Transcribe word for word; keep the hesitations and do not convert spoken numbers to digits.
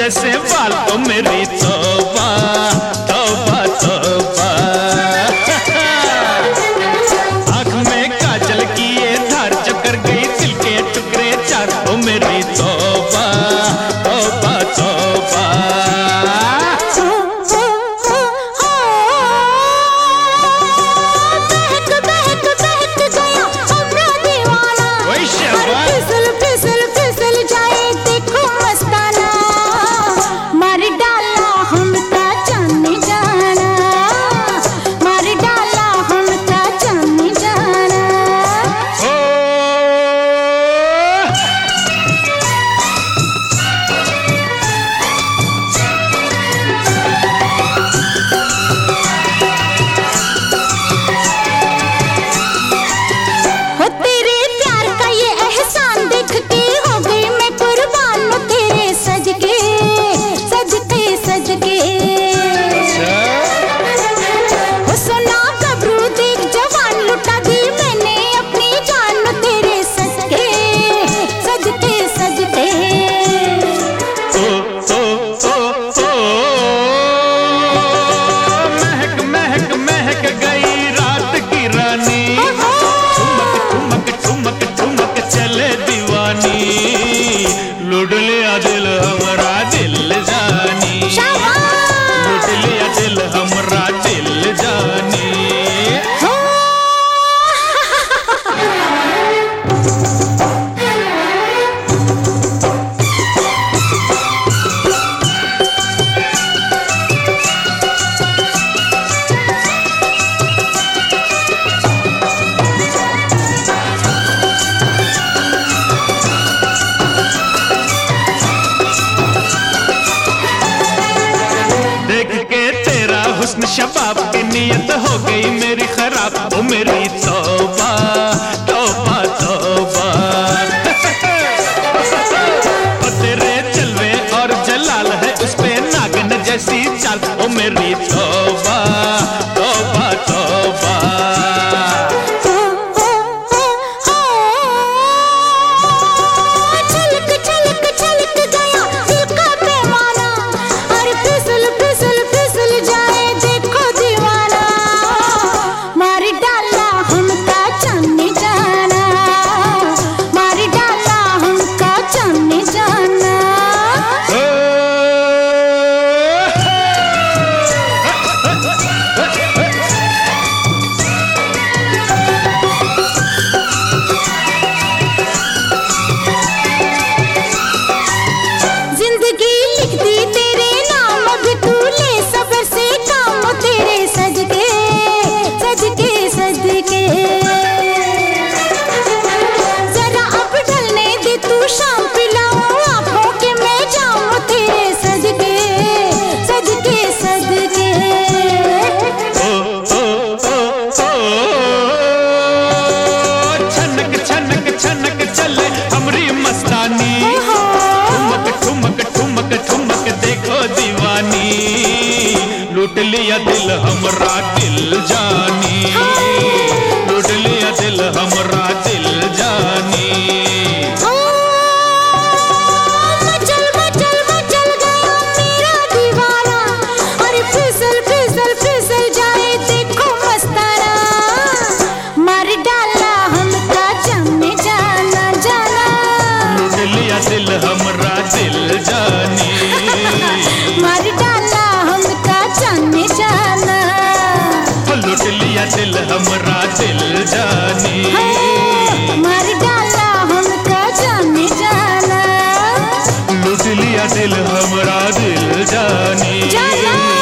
जैसे बाल तो मेरी तौबा तौबा तौबा। आँख में काजल की ये धार जो कर गई दिल के टुकड़े चार, ओ मेरी तौबा तौबा तौबा। लूट लिया दिल हमरा दिल जानी, लूट लिया दिल हमरा दिल जानी। हुस्न शबाब की नीयत हो गई मेरी खराब, ओ मेरी तौबा तौबा तौबा। ओ तेरे जलवे और जलाल है उस पे नागिन जैसी चाल, ओ मेरी तौबा तौबा तौबा। लूट लिया दिल हमरा दिल जानी, लूट लिया दिल हमरा दिल जानी। मचल मचल मचल गया मेरा दीवाना, अरे फिसल फिसल फिसल जाए देखो मस्ताना। मार डाला हमका जाने जाना जाना, लूट लिया दिल हमरा दिल जानी। मार डाला हमका जाने जाना, लूट लिया दिल हमरा दिल जानी। मार डाला हमका जाने जाना, लूट लिया दिल हमरा दिल जानी। जाना।